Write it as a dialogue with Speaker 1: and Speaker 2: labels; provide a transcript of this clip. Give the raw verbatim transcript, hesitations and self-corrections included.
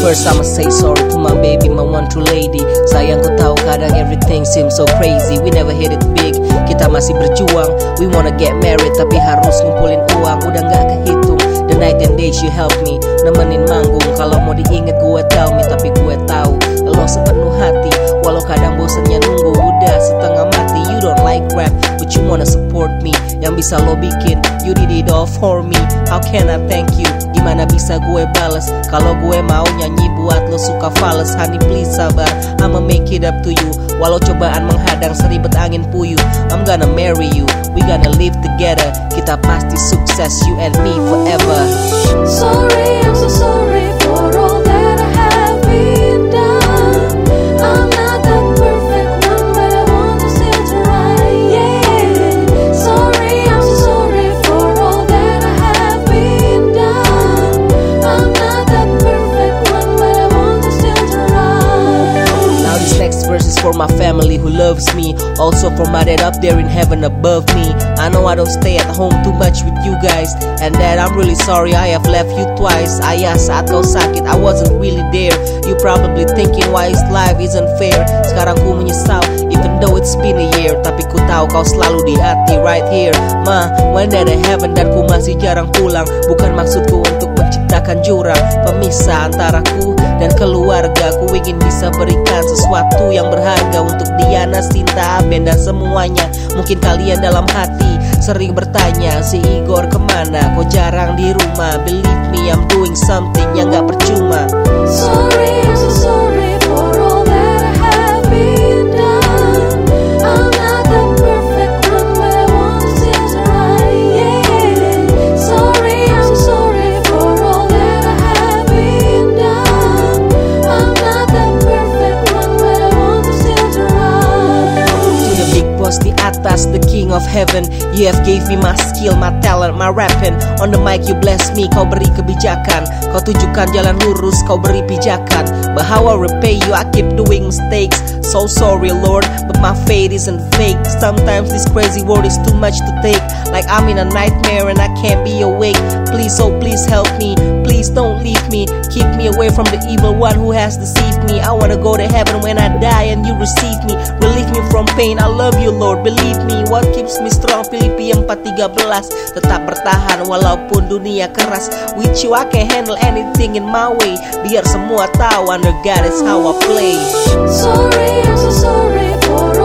Speaker 1: First I'ma say sorry to my baby, my one true lady. Sayang ku tahu kadang everything seems so crazy. We never hit it big, kita masih berjuang. We wanna get married tapi harus ngumpulin uang. Udah gak kehitung the night and day you help me, nemenin manggung. Kalau mau diinget gue tell me, tapi gue tahu lo sepenuh hati. Walau kadang bosennya nunggu, udah setengah mati. You don't like rap, but you wanna support me. Yang bisa lo bikin, you did it all for me. How can I thank you? Gimana bisa gue bales kalau gue mau nyanyi buat lo suka fales. Honey please sabar, I'ma make it up to you. Walau cobaan menghadang seribet angin puyuh, I'm gonna marry you, we gonna live together. Kita pasti sukses, you and me forever.
Speaker 2: Sorry, I'm so sorry for all that I have been done. I'm not the perfect one, but I want to still try, yeah. Sorry, I'm so sorry for all that I have been done. I'm not the perfect one, but I want to still try.
Speaker 1: Now this next verse is for my family who loves me, also for my dad up there in heaven above me. I know I don't stay at home too much with you guys, and dad, I'm really sorry I have left you twice. Ayah, saat kau sakit I wasn't really there. You probably thinking why his life isn't fair. Sekarang ku menyesal even though it's been a year, tapi ku tahu kau selalu di hati right here. Ma, when dad in heaven dan ku masih jarang pulang. Bukan maksudku untuk menciptakan jurang pemisah antara ku dan keluarga. Ku ingin bisa berikan sesuatu yang berharga untuk Diana, Sinta, Ben dan semuanya. Mungkin kalian dalam hati sering bertanya, si Igor kemana? Kok jarang di rumah? Believe me, I'm doing something yang gak percuma.
Speaker 2: Sorry, I'm so sorry for all that I have been done. I'm not the perfect one, but I want to still try, yeah. Sorry, I'm so sorry for all that I have been done. I'm not the perfect one, but I want to still try.
Speaker 1: To the big boss di atas, the king of heaven, you have gave me my skill, my talent, my rapping. On the mic you bless me, kau beri kebijakan. Kau tunjukkan jalan lurus, kau beri pijakan. But how I repay you, I keep doing mistakes. So sorry Lord, but my fate isn't fake. Sometimes this crazy world is too much to take. Like I'm in a nightmare and I can't be awake. Please, oh please help me, please don't leave me. Keep me away from the evil one who has deceived me. I wanna go to heaven when I die and you receive me. Relieve me from pain, I love you Lord, believe me. What keeps me strong, Filipi empat tiga belas. Tetap bertahan walaupun dunia keras. With you I can handle anything in my way. Biar semua tahu under God is how I play.
Speaker 2: Sorry, I'm so sorry for